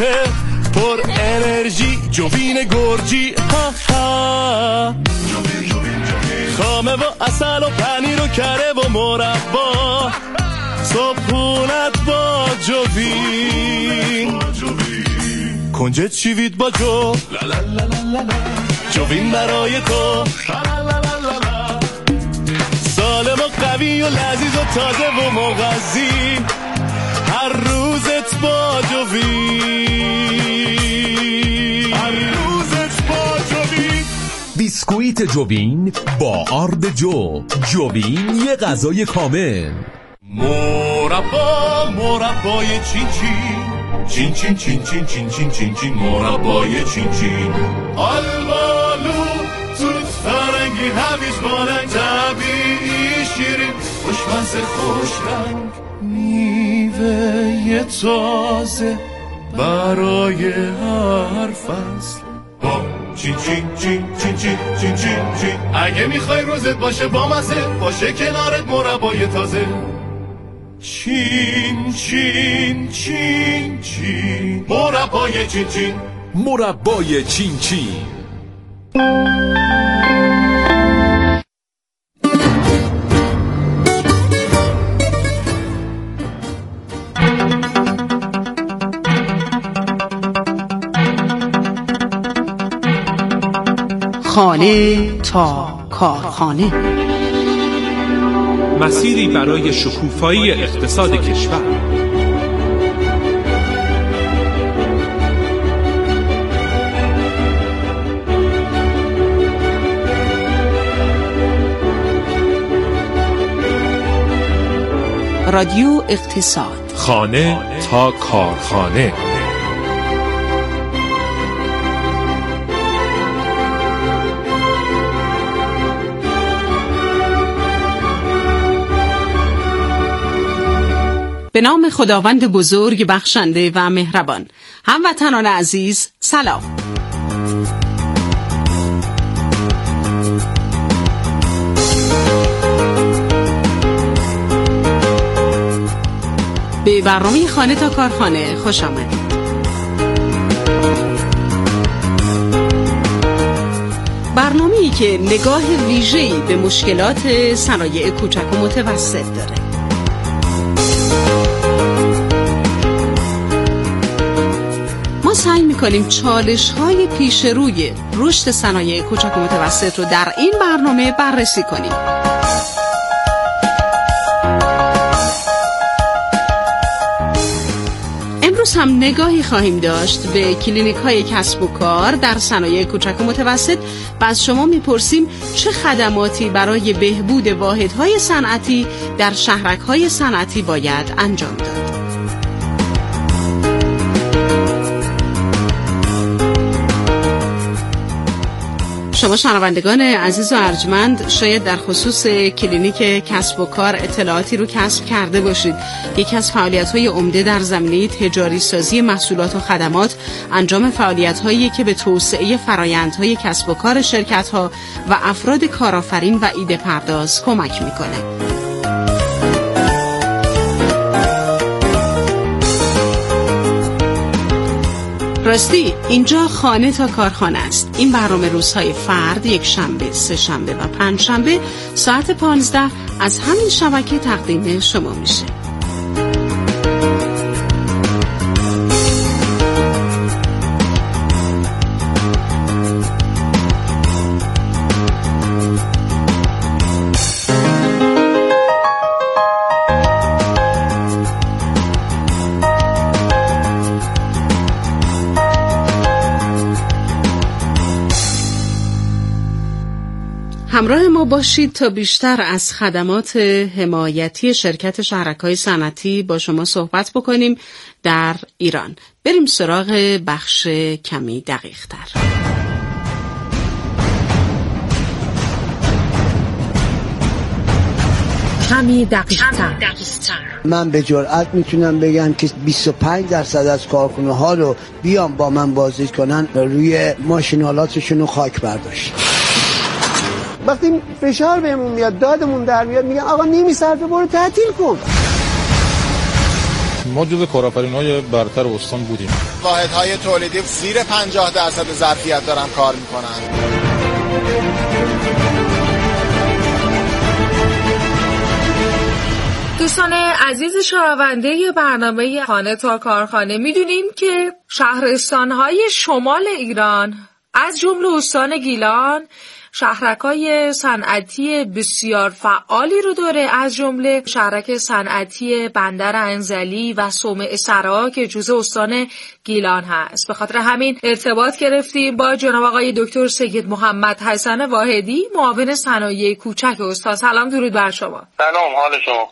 صبح پر انرژی جوین گرجی خامه و اصل و پنیر و کره و مربا صبحونت با جوین کنجد چیوید با جو جوین برای تو سالم و قوی و لذیذ و تازه و مغذی هر روزت با جوین بیسکویت جوین با آرد جوین یه غذای کامل. مربای چین چین چین چین چین چین چین چین چین مربای چین چین آلبالو توت فرنگی هویج بانک طبیعی شیرین خوشمزه خوش رنگ میوه تازه برای هر فصل چین چین چین چین چین چین چین چین اگه میخوای روزت باشه با مزه باشه کنارت مربای تازه چین چین چین چین مربای چین چین مربای چین چین. خانه تا کارخانه، مسیری برای شکوفایی اقتصاد کشور. رادیو اقتصاد، خانه تا کارخانه. به نام خداوند بزرگ بخشنده و مهربان. هموطنان عزیز سلام. به برنامه خانه تا کارخانه خوش آمدید. برنامه‌ای که نگاه ویژه‌ای به مشکلات صنایع کوچک و متوسط داره. ما سعی می‌کنیم چالش‌های پیش روی رشد صنایع کوچک و متوسط رو در این برنامه بررسی کنیم. امروز هم نگاهی خواهیم داشت به کلینیک‌های کسب و کار در صنایع کوچک و متوسط و از شما می‌پرسیم چه خدماتی برای بهبود واحدهای صنعتی در شهرک‌های صنعتی باید انجام داد. شما شنوندگان عزیز و ارجمند شاید در خصوص کلینیک کسب و کار اطلاعاتی رو کسب کرده باشید. یکی از فعالیت‌های عمده در زمینه تجاری سازی محصولات و خدمات انجام فعالیت‌هایی که به توسعه فرآیندهای کسب و کار شرکت‌ها و افراد کارآفرین و ایده پرداز کمک می‌کنه. راستی اینجا خانه تا کارخانه است. این برنامه روزهای فرد، یک شنبه، سه شنبه و پنج شنبه ساعت 15 از همین شبکه تقدیم شما میشه. همراه ما باشید تا بیشتر از خدمات حمایتی شرکت شهرک‌های صنعتی با شما صحبت بکنیم در ایران. بریم سراغ بخش کمی دقیق‌تر. کمی دقیق‌تر. من به جرئت میتونم بگم که 25% از کارخونه ها رو بیان با من بازدید کنن روی ماشینالاتشون رو خاک برداشت. وقتی فشار بهمون میاد، دادمون در میاد، میگن آقا نمیصرفه برو تعطیل کن. ما جزو کارآفرین‌های برتر استان بودیم. واحدهای تولیدی زیر 50% ظرفیت دارن کار میکنن. دوستان عزیز شنونده برنامه خانه تا کارخانه، میدونیم که شهرستان‌های شمال ایران از جمله استان گیلان شهرک‌های صنعتی بسیار فعالی رو داره، از جمله شهرک صنعتی بندر انزلی و صومعه سرا که جزء استان گیلان هست. به خاطر همین ارتباط گرفتیم با جناب آقای دکتر سید محمد حسن واحدی، معاون صنایع کوچک استان. سلام، درود بر شما. سلام، حال شما؟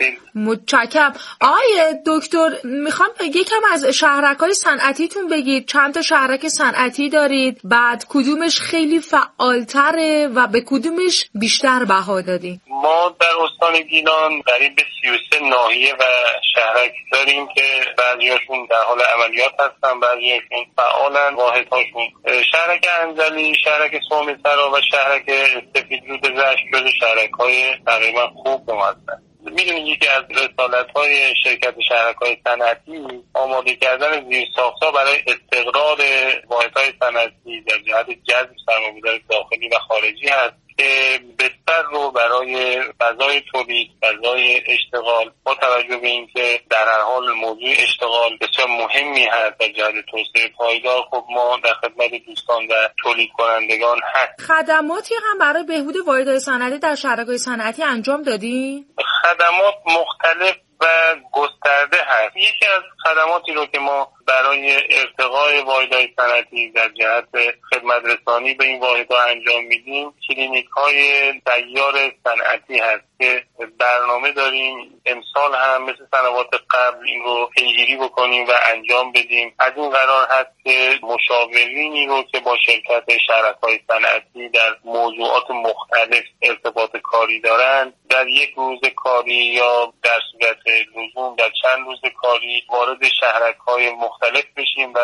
متشکرم. آقای دکتر، میخوام یکم از شهرک‌های صنعتیتون بگید. چند تا شهرک صنعتی دارید؟ بعد کدومش خیلی فعالتر و به کدومش بیشتر بها دادین؟ ما در استان گیلان قریب 33 ناحیه و شهرک داریم که بعضیاشون در حال عملیات هستن، بعضیاشون فعالن. واحدهاشون شهرک انزلی، شهرک صومعه سرا و شهرک سفیدرود زشت جز شهرک‌های تقریبا خوب هستن. میدونید یکی از رسالت‌های شرکت شهرک‌های صنعتی آماده کردن زیرساخت‌ها برای استقرار واحدهای صنعتی در جهت جذب سرمایه‌گذار داخلی و خارجی هست که بستر رو برای فضای تولید، فضای اشتغال، با توجه به اینکه در هر حال موضوع اشتغال بسیار مهمی هست در جهت توسعه پایدار، خب ما در خدمت دوستان و تولید کنندگان هست. خدماتی هم برای بهبود واحدهای صنعتی در شهرک‌های صنعتی انجام دادین؟ خدمات مختلف و گسترده هست. یکی از خدماتی رو که ما برای ارتقای واحدهای صنعتی در جهت خدمت رسانی به این واحدها انجام میدیم کلینیک‌های سیار صنعتی هست که برنامه داریم امسال هم مثل سنوات قبل این رو پیگیری بکنیم و انجام بدیم. از این قرار هست که مشاورینی رو که با شرکت شهرک‌های صنعتی در موضوعات مختلف ارتباط کاری دارند در یک روز کاری یا در صورت لزوم در چند روز کاری وارد شهرک‌های مختلف بشیم و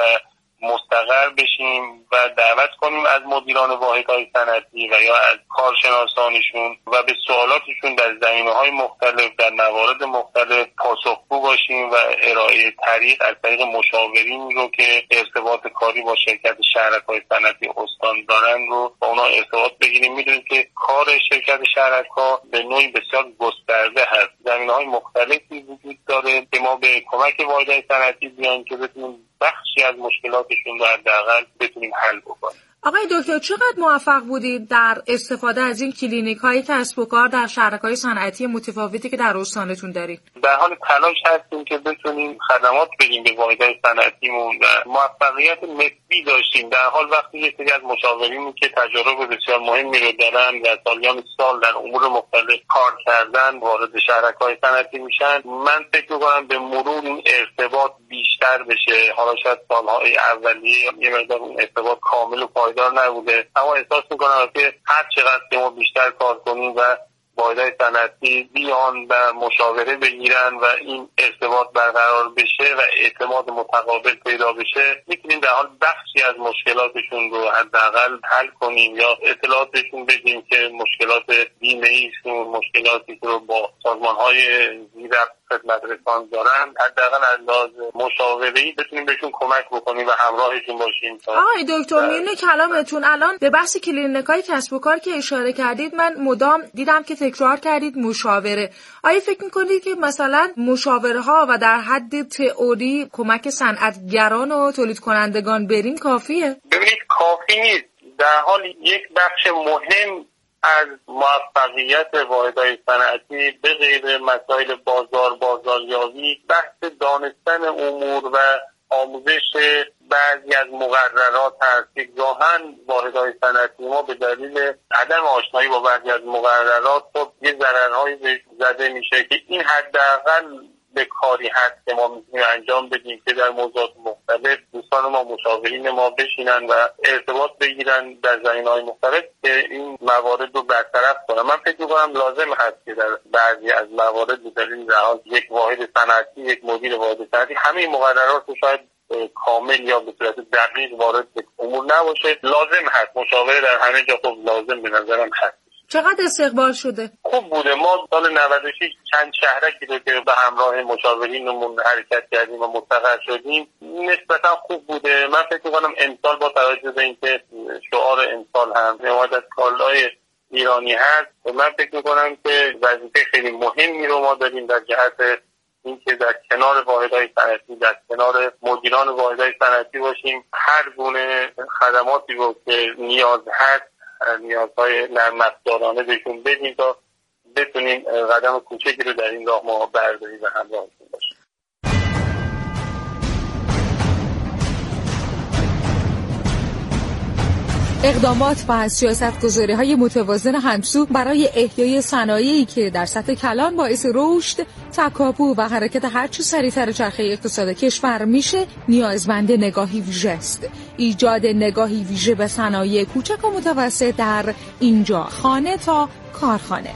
مستقر بشیم و دعوت کنیم از مدیران واحدهای صنعتی و یا از کارشناسانشون و به سوالاتشون در زمینه‌های مختلف در موارد مختلف پاسخگو باشیم و ارائه طریق از طریق مشاورین رو که ارتباط کاری با شرکت شهرک‌های صنعتی استان دارن رو با اونا ارتباط بگیریم. میدونید که کار شرکت شهرک‌ها به نوعی بسیار گسترده هست، زمینه‌های مختلفی وجود داره که ما به کمک واحدهای صنعتی بیان که بتونیم بخشی از مشکلاتشون رو حداقل بتونیم حل بکنیم. آقای دکتر، چقدر موفق بودید در استفاده از این کلینیک‌های کسب و کار در شهرک‌های صنعتی متفاوتی که در استانتون دارید؟ در حال تلاش هستیم که بتونیم خدمات بدیم به واحدهای صنعتیمون و موفقیت نسبی داشتیم. در حال وقتی یک سری از مشاورینی که تجربه بسیار مهمی رو دارن و سالیان سال در امور مختلف کار کردن وارد شهرک‌های صنعتی میشن، من فکر می‌کنم به مرور این ارتباط بیشتر بشه. حالا شاید سال‌های اولیه یه مقدار اون ارتباط کامل و پایدار نبوده، اما احساس میکنم که هر چقدر که ما بیشتر کار کنیم و واحدهای صنعتی بیان و مشاوره بگیرن و این ارتباط برقرار بشه و اعتماد متقابل پیدا بشه، میتونیم در حال بخشی از مشکلاتشون رو حداقل حل کنیم یا اطلاعاتشون بدیم که مشکلات بیمه‌ایشون، مشکلاتی رو با سازمان‌های زیر خدمت رسان دارن، حداقل از لحاظ مشاوره‌ای بتونیم بهشون کمک بکنیم و همراهشون باشیم. آقای دکتر، میونه کلامتون الان به بحث کلینیک‌های کسب و کار که اشاره کردید، من مدام دیدم که تکرار کردید مشاوره. آیا فکر می‌کنید که مثلا مشاوره‌ها و در حد تئوری کمک صنعتگران و تولید کنندگان بریم کافیه؟ ببینید کافی نیست. در حال یک بخش مهم از موفقیت واحدهای صنعتی به غیر مسائل بازاریابی بحث دانستن امور و آموزش بعضی از مقررات هست که گاهن واحدهای صنعتی ما به دلیل عدم آشنایی با بعضی از مقررات خب یه ضررهایی بهش زده میشه که این حداقل به کاری هست که ما میتونیم انجام بدیم که در موضوعات مختلف دوستان ما مشاورین ما بشینن و ارتباط بگیرن در زمینه‌های مختلف که این موارد رو برطرف کنن. من فکر می‌کنم لازم هست که در بعضی از موارد به دلیل یک واحد صنعتی، یک مدیر واحد صنعتی همه مقررات رو شاید کامل یا به صورت دقیق وارد امور نباشه، لازم هست مشاوره در همه جا خب لازم به نظرم هست. چقدر استقبال شده؟ خوب بوده. ما سال 96 چند شهرکی رو که به همراه مشاورینمون حرکت کردیم و مستقر شدیم نسبتا خوب بوده. من فکر می‌کنم امسال با توجه به اینکه شعار امسال هم حمایت از کالای ایرانی هست، من فکر می‌کنم که وظیفه خیلی مهمی رو ما داریم در جهت اینکه در کنار واحدهای صنعتی، در کنار مدیران واحدهای صنعتی باشیم، هر گونه خدماتی رو که نیاز هست، نیازهای نرم افزارانه بهشون بدیم تا بتونیم قدم کوچکی رو در این راه ما برداریم و همراهشون باشیم. اقدامات و سیاست‌گذاری‌های متوازن همسو برای احیای صنایعی که در سطح کلان باعث رشد، تکاپو و حرکت هرچه سریعتر چرخه اقتصاد کشور میشه، نیازمند نگاهی ویژه است. ایجاد نگاهی ویژه به صنایع کوچک و متوسط در اینجا، خانه تا کارخانه.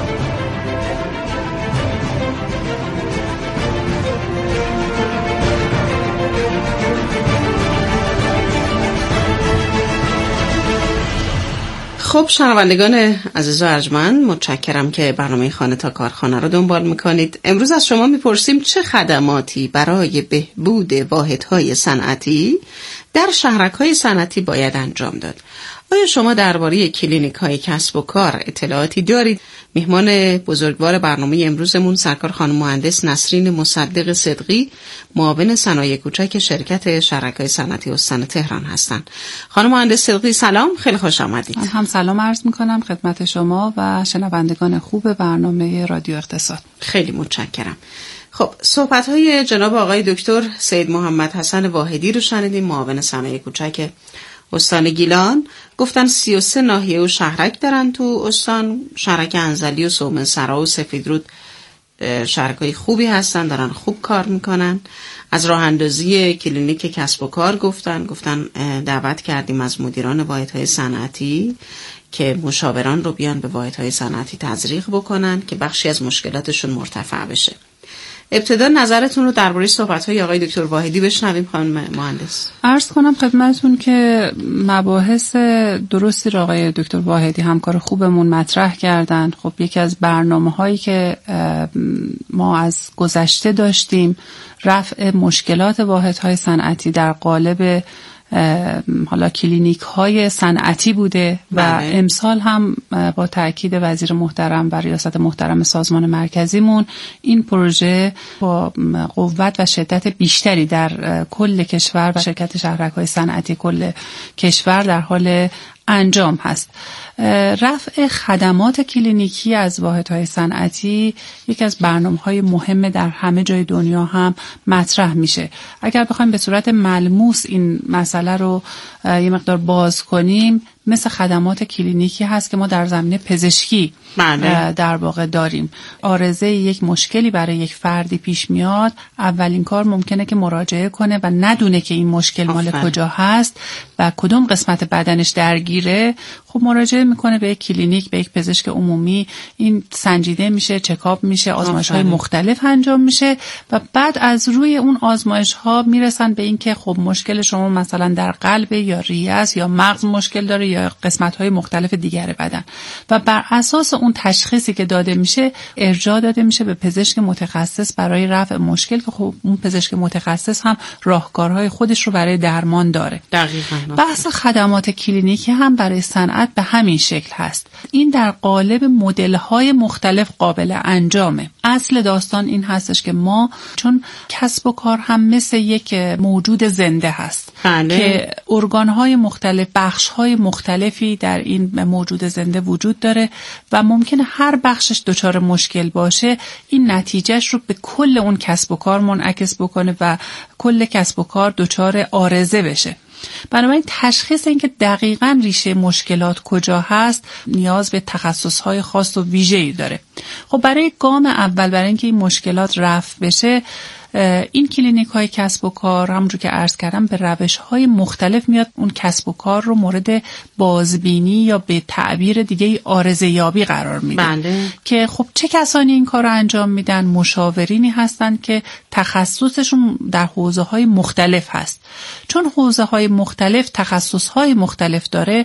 خب شنوندگان عزیز و ارجمند، متشکرم که برنامه خانه تا کارخانه رو دنبال میکنید. امروز از شما میپرسیم چه خدماتی برای بهبود واحدهای صنعتی در شهرک‌های صنعتی باید انجام داد. آیا شما درباره کلینیک‌های کسب و کار اطلاعاتی دارید؟ مهمان بزرگوار برنامه امروزمون سرکار خانم مهندس نسرین مصدق صدقی، معاون صنایع کوچک شرکت شهرک‌های صنعتی استان تهران هستند. خانم مهندس صدقی سلام، خیلی خوش آمدید. هم سلام عرض می‌کنم خدمت شما و شنوندگان خوب برنامه رادیو اقتصاد. خیلی متشکرم. خب صحبت‌های جناب آقای دکتر سید محمد حسن واحدی رو شنیدیم، معاون صنایع کوچک استان گیلان. گفتن 33 ناحیه و شهرک دارن تو استان، شهرک انزلی و سومنسرا و سفیدرود شهرکای خوبی هستن، دارن خوب کار میکنن. از راه اندازی کلینیک کسب و کار گفتن دعوت کردیم از مدیران واحدهای صنعتی که مشاوران رو بیان به واحدهای صنعتی تزریق بکنن که بخشی از مشکلاتشون مرتفع بشه. ابتدا نظرتون رو درباره صحبت‌های آقای دکتر واحدی بشنویم خانم مهندس. عرض کنم خدمتتون که مباحث درستی رو آقای دکتر واحدی همکار خوبمون مطرح کردن. خب یکی از برنامه‌هایی که ما از گذشته داشتیم رفع مشکلات واحدهای صنعتی در قالب حالا کلینیک های صنعتی بوده و امسال هم با تاکید وزیر محترم و ریاست محترم سازمان مرکزیمون این پروژه با قوت و شدت بیشتری در کل کشور و شرکت شهرک‌های صنعتی کل کشور در حال انجام هست. رفع خدمات کلینیکی از واحدهای صنعتی یکی از برنامه‌های مهم در همه جای دنیا هم مطرح میشه. اگر بخوایم به صورت ملموس این مسئله رو یه مقدار باز کنیم، مثل خدمات کلینیکی هست که ما در زمینه پزشکی در واقع داریم. عارضه یک مشکلی برای یک فردی پیش میاد، اولین کار ممکنه که مراجعه کنه و ندونه که این مشکل مال کجا هست و کدوم قسمت بدنش درگیره. خب مراجعه میکنه به یک کلینیک، به یک پزشک عمومی، این سنجیده میشه، چکاپ میشه، آزمایش‌های مختلف انجام میشه و بعد از روی اون آزمایش‌ها میرسن به این که خب مشکل شما مثلا در قلب یا ریه است یا مغز مشکل داره یا قسمت‌های مختلف دیگر بدن و بر اساس اون تشخیصی که داده میشه ارجاع داده میشه به پزشک متخصص برای رفع مشکل که خب اون پزشک متخصص هم راهکارهای خودش رو برای درمان داره. دقیقاً. بحث خدمات کلینیکی هم برای صنعت به همین شکل هست. این در قالب مدل‌های مختلف قابل انجامه. اصل داستان این هستش که ما چون کسب و کار هم مثل یک موجود زنده هست که ارگان‌های مختلف، بخش‌های مختلفی در این موجود زنده وجود داره و ممکنه هر بخشش دچار مشکل باشه، این نتیجهش رو به کل اون کسب و کار منعکس بکنه و کل کسب و کار دچار عارضه بشه. بنابراین تشخیص اینکه دقیقاً ریشه مشکلات کجا هست نیاز به تخصص‌های خاص و ویژه‌ای داره. خب برای گام اول، برای اینکه این مشکلات رفع بشه، این کلینیک های کسب و کار همونجور که عرض کردم به روش های مختلف میاد اون کسب و کار رو مورد بازبینی یا به تعبیر دیگه عارضه یابی قرار میده. که خب چه کسانی این کار رو انجام میدن؟ مشاورینی هستن که تخصصشون در حوزه های مختلف هست. چون حوزه های مختلف تخصص های مختلف داره،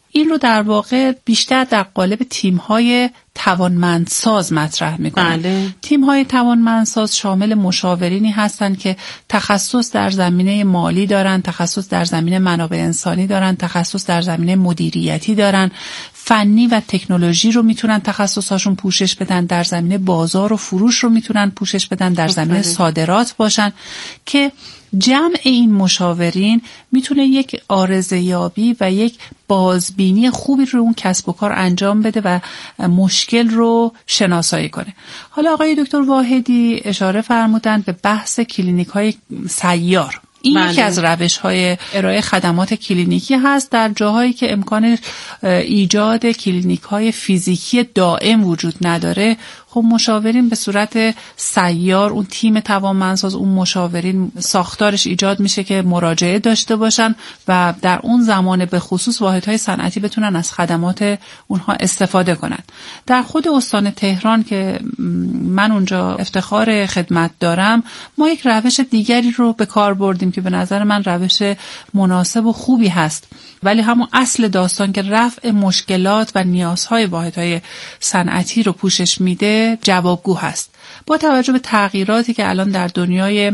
این رو در واقع بیشتر در قالب تیم‌های توانمندساز مطرح می‌کنند. بله. تیم‌های توانمندساز شامل مشاورینی هستند که تخصص در زمینه مالی دارن، تخصص در زمینه منابع انسانی دارن، تخصص در زمینه مدیریتی دارن، فنی و تکنولوژی رو میتونن تخصصاشون پوشش بدن، در زمینه بازار و فروش رو میتونن پوشش بدن، در زمینه صادرات باشن که جمع این مشاورین میتونه یک آرزه‌یابی و یک بازبینی خوبی رو اون کسب و کار انجام بده و مشکل رو شناسایی کنه. حالا آقای دکتر واحدی اشاره فرمودن به بحث کلینیک‌های سیار. این یکی از روش‌های ارائه خدمات کلینیکی هست در جاهایی که امکان ایجاد کلینیک‌های فیزیکی دائم وجود نداره. خب مشاورین به صورت سیار، اون تیم توانمندساز، اون مشاورین ساختارش ایجاد میشه که مراجعه داشته باشن و در اون زمان به خصوص واحدهای صنعتی بتونن از خدمات اونها استفاده کنن. در خود استان تهران که من اونجا افتخار خدمت دارم، ما یک روش دیگری رو به کار بردیم که به نظر من روش مناسب و خوبی هست، ولی همون اصل داستان که رفع مشکلات و نیازهای واحدهای صنعتی رو پوشش میده جوابگو هست. با توجه به تغییراتی که الان در دنیای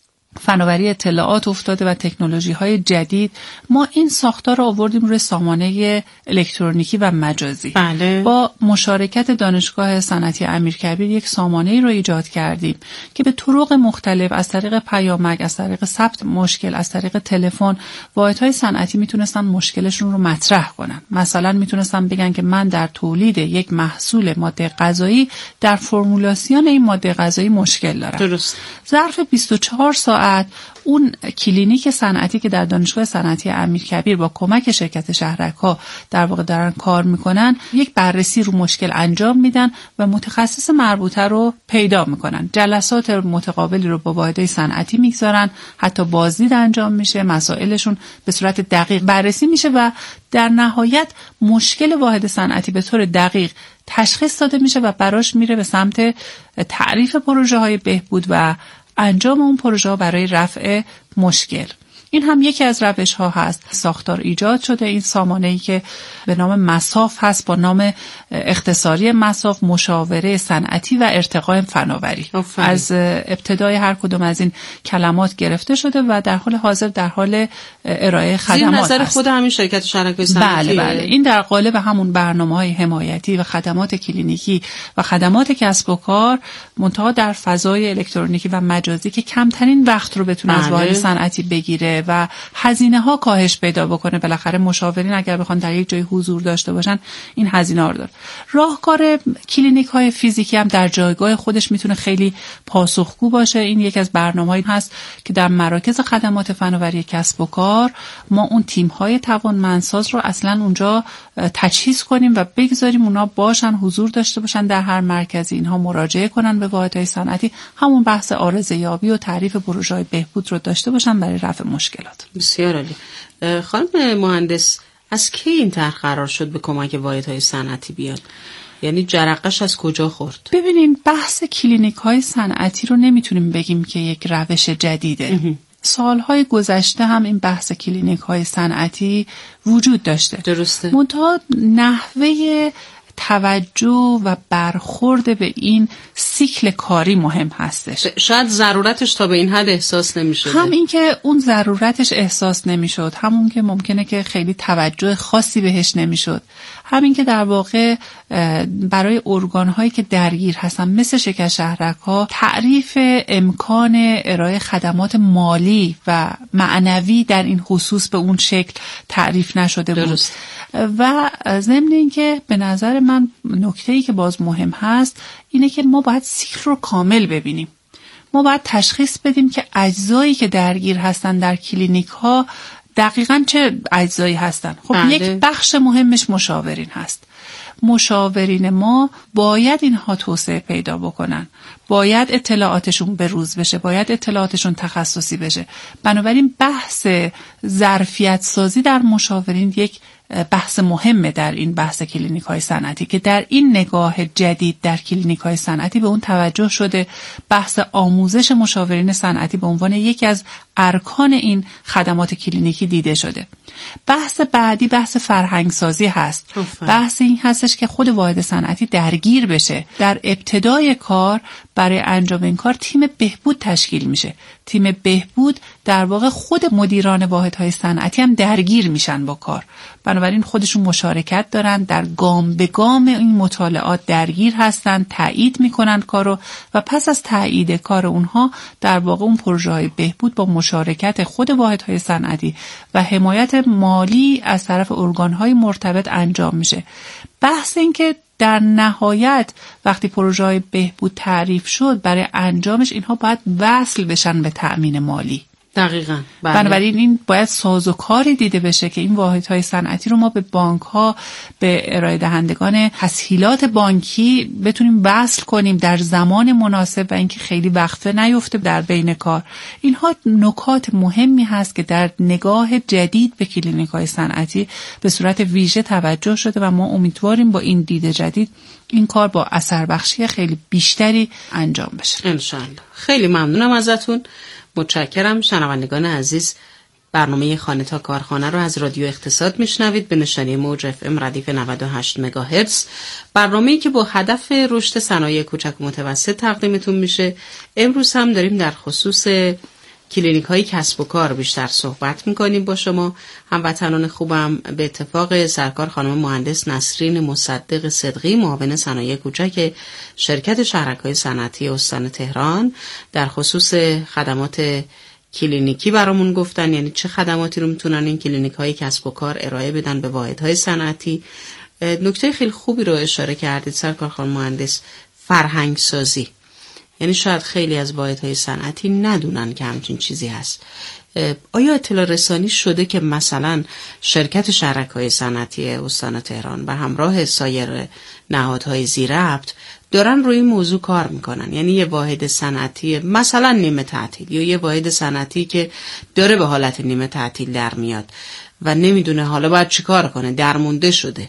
فناوری اطلاعات افتاده و تکنولوژی‌های جدید، ما این ساختار رو آوردیم روی سامانه الکترونیکی و مجازی. بله. با مشارکت دانشگاه صنعتی امیرکبیر یک سامانه‌ای رو ایجاد کردیم که به طرق مختلف، از طریق پیامک، از طریق ثبت مشکل، از طریق تلفن، واحدهای صنعتی میتونستن مشکلشون رو مطرح کنن. مثلا میتونستن بگن که من در تولید یک محصول ماده غذایی در فرمولاسیون این ماده غذایی مشکل دارم. درست. ظرف 24 ساعت اون کلینیک صنعتی که در دانشگاه صنعتی امیرکبیر با کمک شرکت شهرک‌ها در واقع دارن کار میکنن، یک بررسی رو مشکل انجام میدن و متخصص مربوطه رو پیدا میکنن. جلسات متقابلی رو با واحدهای صنعتی میگذارن، حتی بازدید انجام میشه، مسائلشون به صورت دقیق بررسی میشه و در نهایت مشکل واحد صنعتی به طور دقیق تشخیص داده میشه و براش میره به سمت تعریف پروژه‌های بهبود و انجام اون پروژه ها برای رفع مشکل. این هم یکی از روش ها هست. ساختار ایجاد شده، این سامانه‌ای که به نام مساف هست، با نام اختصاری مساف، مشاوره صنعتی و ارتقاء فناوری. از ابتدای هر کدوم از این کلمات گرفته شده و در حال حاضر در حال ارائه خدمات زیر نظر هست. خود همین شرکت شهرک‌های صنعتی. بله. این در قالب همون برنامه‌های حمایتی و خدمات کلینیکی و خدمات کسب و کار، منتها در فضای الکترونیکی و مجازی که کمترین وقت رو بتونه از واحد صنعتی بگیره و هزینه ها کاهش پیدا بکنه. بالاخره مشاورین اگر بخوان در یک جای حضور داشته باشن این هزینه ها رو داره. راهکار کلینیک های فیزیکی هم در جایگاه خودش میتونه خیلی پاسخگو باشه. این یک از برنامه‌ای هست که در مراکز خدمات فناوری کسب و کار ما اون تیم های توانمندساز رو اصلا اونجا تجهیز کنیم و بگذاریم اونا باشن، حضور داشته باشن در هر مرکزی، اینها مراجعه کنن به واحدهای صنعتی، همون بحث عارضه‌یابی و تعریف پروژه‌های بهبود رو داشته باشن برای رفع مشکلات. بسیار عالی. خانم مهندس، از کی این طرح قرار شد به کمک واحدهای صنعتی بیاد؟ یعنی جرقش از کجا خورد؟ ببینین، بحث کلینیک‌های صنعتی رو نمیتونیم بگیم که یک روش جدیده. سالهای گذشته هم این بحث کلینیک‌های صنعتی وجود داشته. درسته. منتها نحوه توجه و برخورد به این سیکل کاری مهم هستش. شاید ضرورتش تا به این حد احساس نمی‌شد. هم این که اون ضرورتش احساس نمی‌شد، همون که ممکنه که خیلی توجه خاصی بهش نمی‌شد، همین که در واقع برای ارگان‌هایی که درگیر هستن مثل شرکت شهرک‌ها تعریف امکان ارائه خدمات مالی و معنوی در این خصوص به اون شکل تعریف نشده بود. درست. و ضمن این که به نظر من نکته‌ای که باز مهم هست اینه که ما باید سیکل رو کامل ببینیم. ما باید تشخیص بدیم که اجزایی که درگیر هستن در کلینیک ها دقیقاً چه اجزایی هستن. خب یک بخش مهمش مشاورین هست. مشاورین ما باید اینها توسعه پیدا بکنن، باید اطلاعاتشون بروز بشه، باید اطلاعاتشون تخصصی بشه. بنابراین بحث ظرفیت سازی در مشاورین یک بحث مهمه در این بحث کلینیک‌های صنعتی که در این نگاه جدید در کلینیک‌های صنعتی به اون توجه شده. بحث آموزش مشاورین صنعتی به عنوان یکی از ارکان این خدمات کلینیکی دیده شده. بحث بعدی بحث فرهنگسازی هست. بحث این هستش که خود واحد صنعتی درگیر بشه. در ابتدای کار برای انجام این کار تیم بهبود تشکیل میشه. تیم بهبود در واقع خود مدیران واحدهای صنعتی هم درگیر میشن با کار. بنابراین خودشون مشارکت دارن، در گام به گام این مطالعات درگیر هستن، تایید میکنن کارو و پس از تایید کار اونها در واقع اون پروژه های بهبود با مشارکت خود واحدهای صنعتی و حمایت مالی از طرف ارگان‌های مرتبط انجام میشه. بحث این که در نهایت وقتی پروژه‌های بهبود تعریف شد برای انجامش اینها باید وصل بشن به تأمین مالی. دقیقاً. بنابراین این باید سازوکاری دیده بشه که این واحدهای صنعتی رو ما به بانک‌ها، به ارائه دهندگان تسهیلات بانکی بتونیم وصل کنیم در زمان مناسب و اینکه خیلی وقفه نیفته در بین کار. اینها نکات مهمی هست که در نگاه جدید به کلینیک‌های صنعتی به صورت ویژه توجه شده و ما امیدواریم با این دید جدید این کار با اثر بخشی خیلی بیشتری انجام بشه. انشالله. خیلی ممنونم ازتون. متشکرم. شنوندگان عزیز، برنامه خانه تا کارخانه رو از رادیو اقتصاد میشنوید به نشانی موج FM ردیف 98 مگاهرتز. برنامه‌ای که با هدف رشد صنایع کوچک و متوسط تقدیمتون میشه. امروز هم داریم در خصوص کلینیک‌های کسب و کار بیشتر صحبت میکنیم با شما هموطنان خوبم. به اتفاق سرکار خانم مهندس نسرین مصدق صدقی، معاون صنایع کوچک شرکت شهرک‌های صنعتی استان تهران، در خصوص خدمات کلینیکی برامون گفتن، یعنی چه خدماتی رو میتونن این کلینیک‌های کسب و کار ارائه بدن به واحدهای صنعتی. نکته خیلی خوبی رو اشاره کردید سرکار خانم مهندس، فرهنگ سازی. یعنی شاید خیلی از واحدهای صنعتی ندونن که همچین چیزی هست. آیا اطلاع رسانی شده که مثلا شرکت شهرک‌های صنعتی استان تهران و همراه سایر نهادهای ذی‌ربط دارن روی این موضوع کار میکنن؟ یعنی یه واحد صنعتی مثلا نیمه تعطیل یا یه واحد صنعتی که داره به حالت نیمه تعطیل در میاد و نمیدونه حالا باید چی کار کنه، درمونده شده،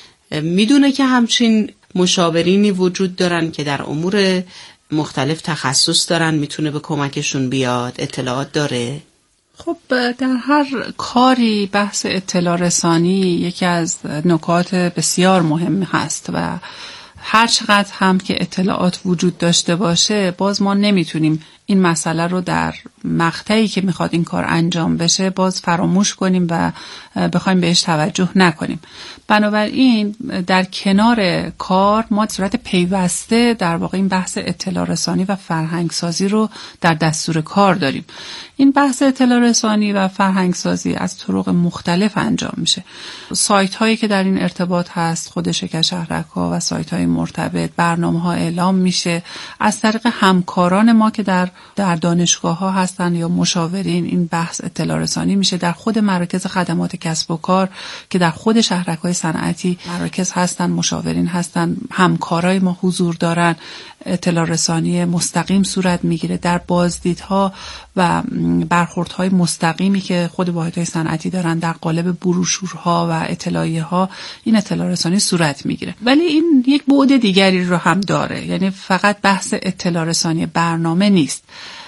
میدونه که همچین مشاورینی وجود دارن که در امور مختلف تخصص دارن، میتونه به کمکشون بیاد، اطلاعات داره؟ خب در هر کاری بحث اطلاع رسانی یکی از نکات بسیار مهم هست و هر چقدر هم که اطلاعات وجود داشته باشه باز ما نمیتونیم این مسئله رو در مقطعی که میخواد این کار انجام بشه باز فراموش کنیم و بخوایم بهش توجه نکنیم. بنابراین در کنار کار ما صورت پیوسته در واقع این بحث اطلاع رسانی و فرهنگ سازی رو در دستور کار داریم. این بحث اطلاع رسانی و فرهنگ سازی از طرق مختلف انجام میشه. سایت هایی که در این ارتباط هست، خود شرکت شهرک‌ها و سایت های مرتبط، برنامه ها اعلام میشه از طریق همکاران ما که در دانشگاه ها هستن یا مشاورین. این بحث اطلاع رسانی میشه در خود مراکز خدمات کسب و کار که در خود شهرک‌های صنعتی مراکز هستن، مشاورین هستن، همکارای ما حضور دارن. اطلاع رسانی مستقیم صورت میگیره در بازدیدها و برخوردهای مستقیمی که خود واحدهای صنعتی دارن در قالب بروشورها و اطلاعیه‌ها. این اطلاع رسانی صورت میگیره، ولی این یک بعد دیگری رو هم داره، یعنی فقط بحث اطلاع رسانی برنامه نیست.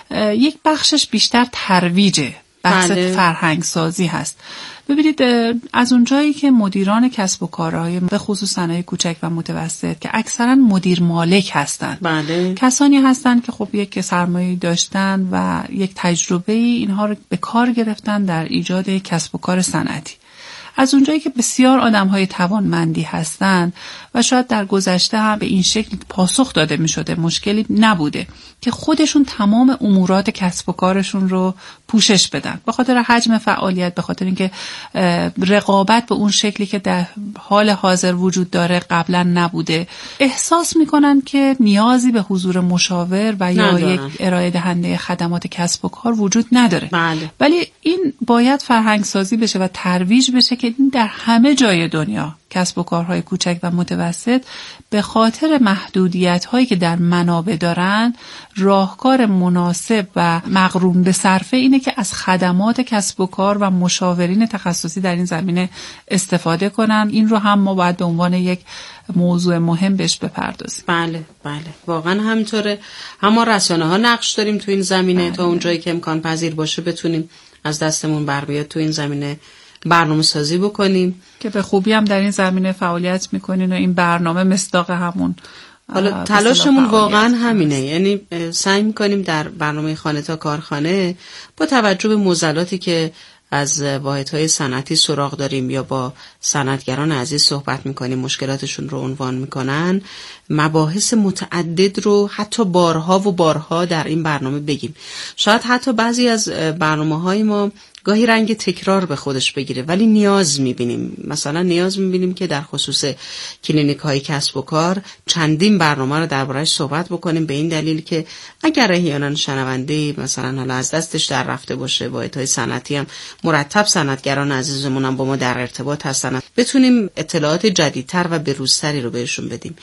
یک بخشش بیشتر ترویجه، بحث فرهنگ سازی هست. ببینید از اونجایی که مدیران کسب و کارهای به خصوص صنایع کوچک و متوسط که اکثرا مدیر مالک هستند، کسانی هستند که خب یک سرمایه داشتن و یک تجربه اینها رو به کار گرفتن در ایجاد کسب و کار صنعتی. از اونجایی که بسیار آدم‌های توانمندی هستند و شاید در گذشته هم به این شکل پاسخ داده می‌شده، مشکلی نبوده که خودشون تمام امورات کسب و کارشون رو پوشش بدن، به خاطر حجم فعالیت، به خاطر اینکه رقابت به اون شکلی که در حال حاضر وجود داره قبلا نبوده، احساس می‌کنن که نیازی به حضور مشاور و یا یک ارائه دهنده خدمات کسب و کار وجود نداره. ولی این باید فرهنگ سازی بشه و ترویج بشه که که در همه جای دنیا کسب و کارهای کوچک و متوسط به خاطر محدودیت‌هایی که در منابع دارن، راهکار مناسب و مقرون به صرفه اینه که از خدمات کسب و کار و مشاورین تخصصی در این زمینه استفاده کنن. این رو هم ما باید به عنوان یک موضوع مهم بهش بپردازیم. بله واقعا همینطوره. هم رسانه ها نقش داریم تو این زمینه تا اونجایی که امکان پذیر باشه بتونیم از دستمون بر بیاد تو این زمینه برنامه سازی بکنیم که به خوبی هم در این زمینه فعالیت میکنین و این برنامه مصداق همون. حالا تلاشمون واقعا همینه، یعنی سعی میکنیم در برنامه خانه تا کارخانه با توجه به معضلاتی که از واحدهای صنعتی سراغ داریم یا با صنعتگران عزیز صحبت میکنیم، مشکلاتشون رو عنوان میکنن، مباحث متعدد رو حتی بارها در این برنامه بگیم. شاید حتی بعضی از برنامه‌های ما گاهی رنگ تکرار به خودش بگیره، ولی نیاز میبینیم که در خصوص کلینیک‌های کسب و کار چندین برنامه رو درباره‌اش صحبت بکنیم، به این دلیل که اگر احیانا شنونده مثلا حالا از دستش در رفته باشه، واحدهای صنعتی هم مرتب صنعتگران عزیزمون هم با ما در ارتباط هستن، بتونیم اطلاعات جدیدتر و بروزتری رو بهشون بدیم.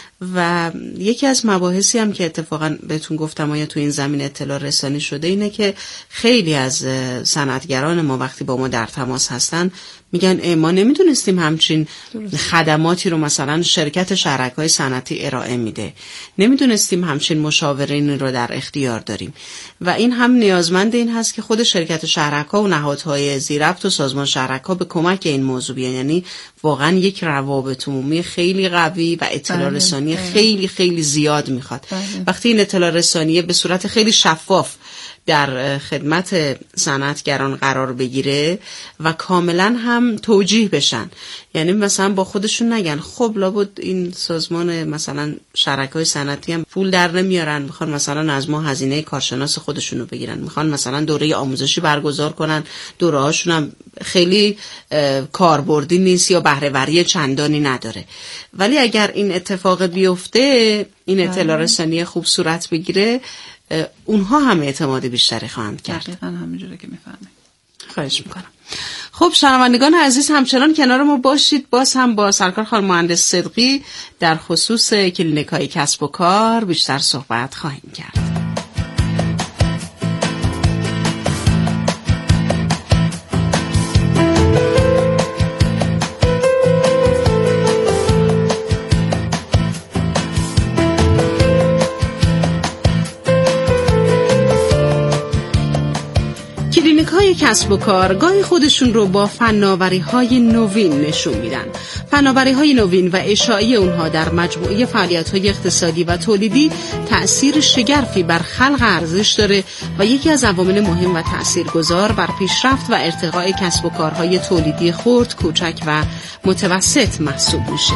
و یکی از مباحثی هم که اتفاقا بهتون گفتم آیا تو این زمین اطلاع رسانی شده اینه که خیلی از صنعتگران ما وقتی با ما در تماس هستن میگن ما نمیدونستیم همچین خدماتی رو مثلا شرکت شهرک‌های صنعتی ارائه میده، نمیدونستیم همچین مشاورین رو در اختیار داریم. و این هم نیازمند این هست که خود شرکت شهرک‌ها و نهادهای زیربط و سازمان شهرک‌ها به کمک این موضوع بیان، یعنی واقعا یک روابط عمومی خیلی قوی و اطلاع رسانی خیلی خیلی زیاد میخواد. وقتی این اطلاع رسانی به صورت خیلی شفاف در خدمت صنعتگران قرار بگیره و کاملا هم توجیه بشن، یعنی مثلا با خودشون نگن خب لابد این سازمان مثلا شرکای صنعتی هم پول در نمیارن، میخوان مثلا از ما هزینه کارشناس خودشونو بگیرن، میخوان مثلا دوره آموزشی برگزار کنن، دوره هاشون هم خیلی کاربردی نیست یا بهره‌وری چندانی نداره. ولی اگر این اتفاق بیفته، این اطلاع رسانی خوب صورت بگیره، اونها هم اعتماد بیشتری خواهند کرد. دقیقاً همینجوره که میفهمید. خواهش میکنم. خب شنوندگان عزیز، همچنان کنار ما باشید. باز هم با سرکار خانم مهندس صدقی در خصوص کلینیک‌های کسب و کار بیشتر صحبت خواهیم کرد. کلینیک‌های کسب و کار گاهی خودشون رو با فناوری‌های نوین نشون میدن. فناوری‌های نوین و اشاعه اونها در مجموعه فعالیت‌های اقتصادی و تولیدی تأثیر شگرفی بر خلق ارزش داره و یکی از عوامل مهم و تأثیرگذار بر پیشرفت و ارتقاء کسب و کارهای تولیدی خرد، کوچک و متوسط محسوب میشه.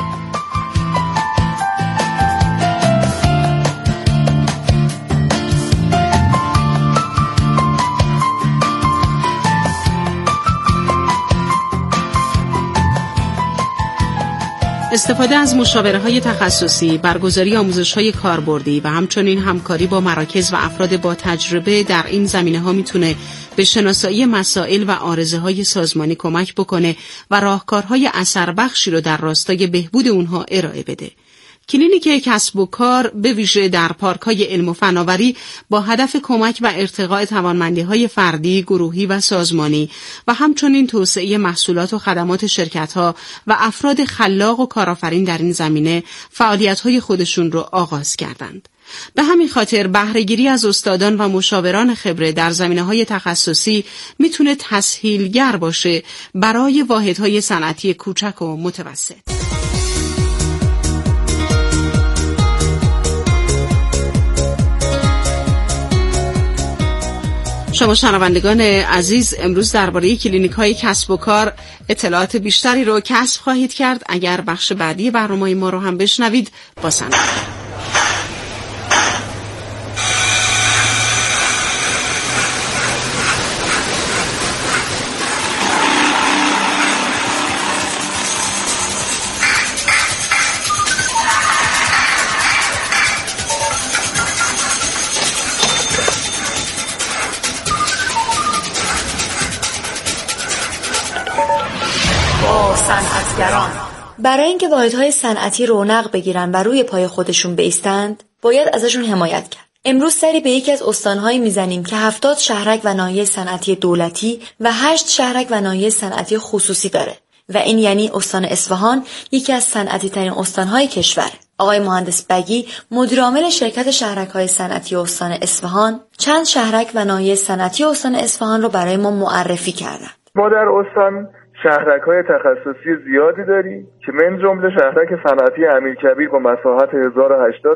استفاده از مشاوره‌های تخصصی، برگزاری آموزش‌های کاربردی و همچنین همکاری با مراکز و افراد با تجربه در این زمینه‌ها میتونه به شناسایی مسائل و عارضه‌های سازمانی کمک بکنه و راهکارهای اثربخشی رو در راستای بهبود اونها ارائه بده. کلینیک کسب و کار به ویژه در پارک‌های علم و فناوری با هدف کمک و ارتقاء توانمندی‌های فردی، گروهی و سازمانی و همچنین توسعه محصولات و خدمات شرکت‌ها و افراد خلاق و کارآفرین در این زمینه فعالیت‌های خودشون رو آغاز کردند. به همین خاطر بهره‌گیری از استادان و مشاوران خبره در زمینه‌های تخصصی میتونه تسهیلگر باشه برای واحدهای صنعتی کوچک و متوسط. شما شنوندگان عزیز، امروز درباره کلینیک‌های کسب و کار اطلاعات بیشتری رو کسب خواهید کرد. اگر بخش بعدی برنامه ما رو هم بشنوید باسن. برای اینکه واحدهای صنعتی رونق بگیرن و روی پای خودشون بایستند، باید ازشون حمایت کرد. امروز سری به یکی از استان‌هایی میزنیم که 70 شهرک و ناحیه صنعتی دولتی و 8 شهرک و ناحیه صنعتی خصوصی داره و این یعنی استان اصفهان یکی از صنعتی ترین استان‌های کشوره. آقای مهندس بگی مدیر عامل شرکت شهرک‌های صنعتی استان اصفهان چند شهرک و ناحیه صنعتی استان اصفهان رو برای ما معرفی کردند. ما در استان شهرک‌های تخصصی زیادی داریم که من جمله شهرک صنعتی امیرکبیر با مساحت 1080